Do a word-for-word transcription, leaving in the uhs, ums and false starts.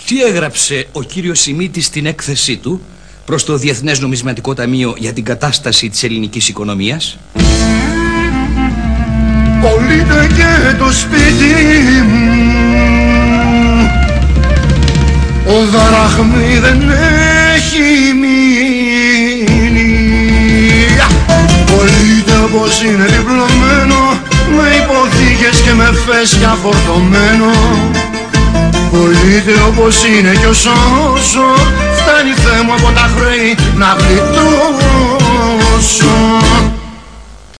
Τι έγραψε ο κύριος Σιμίτης στην έκθεσή του προς το Διεθνές Νομισματικό Ταμείο για την κατάσταση της ελληνικής οικονομίας? Πολύτε και το σπίτι μου, ο δραχμή δεν έχει μείνει. Πολύτε όπως είναι διπλωμένο, με υποθήκες και με φέσια φορτωμένο. Πολύτε όπως είναι κι όσο φτάνει Θεέ μου από τα χρέη να γλιτώσω.